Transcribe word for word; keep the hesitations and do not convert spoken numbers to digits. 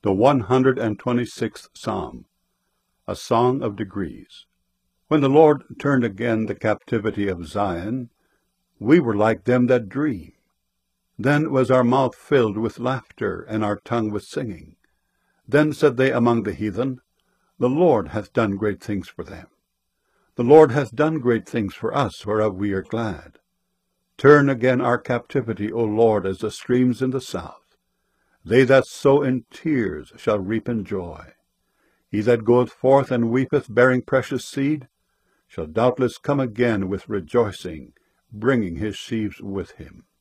The one hundred and twenty-sixth Psalm, a song of degrees. When the Lord turned again the captivity of Zion, we were like them that dream. Then was our mouth filled with laughter, and our tongue with singing. Then said they among the heathen, The Lord hath done great things for them. The Lord hath done great things for us, whereof we are glad. Turn again our captivity, O Lord, as the streams in the south. They that sow in tears shall reap in joy. He that goeth forth and weepeth, bearing precious seed, shall doubtless come again with rejoicing, bringing his sheaves with him.